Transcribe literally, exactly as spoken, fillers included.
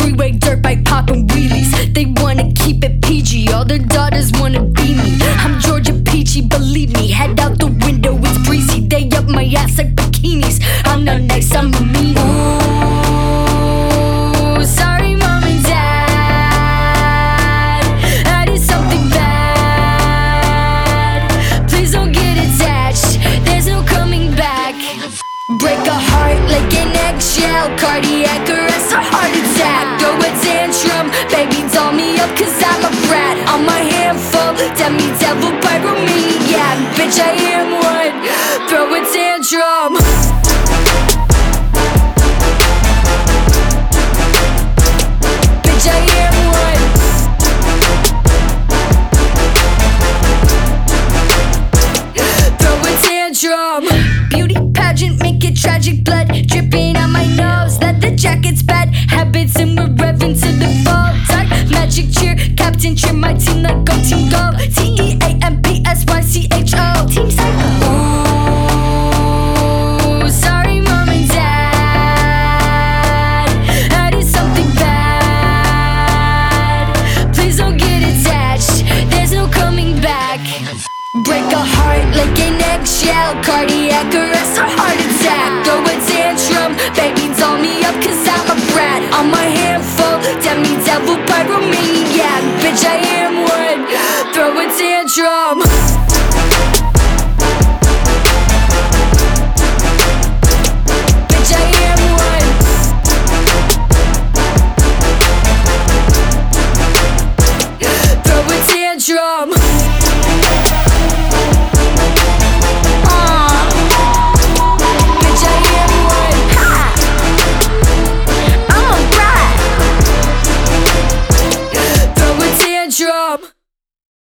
freeway dirt bike popping wheelies. They wanna keep it P G, all their daughters wanna be me. I'm Georgia Peachy, believe me, head out the window, it's breezy. They up my ass like bikinis, I'm not nice, I'm a meanie. Ooh, sorry mom and dad, I did something bad. Please don't get attached, there's no coming back. Break a heart like an eggshell, cardiac arrest or heart attack. Throw a tantrum, baby doll me up cause I'm a brat. I'm a handful, demi devil pyromaniac. Bitch I am one, throw a tantrum. Bitch I am one, throw a tantrum. Beauty pageant, make it tragic, blood dripping on my nose. Leather jackets, bad habits, and we're revving to the fall. Dark magic cheer, captain cheer my team like go team go. T E A M P S Y C H O, Team Psycho. Ooh, sorry mom and dad, I did something bad. Please don't get attached, there's no coming back. Break a heart like an eggshell, cardiac arrest or heart attack. Throw a tantrum, baby doll me up cause I'm a brat. I'm a handful, demi devil pyromaniac. Bitch I am one, throw a tantrum. Bitch I am one, throw a tantrum.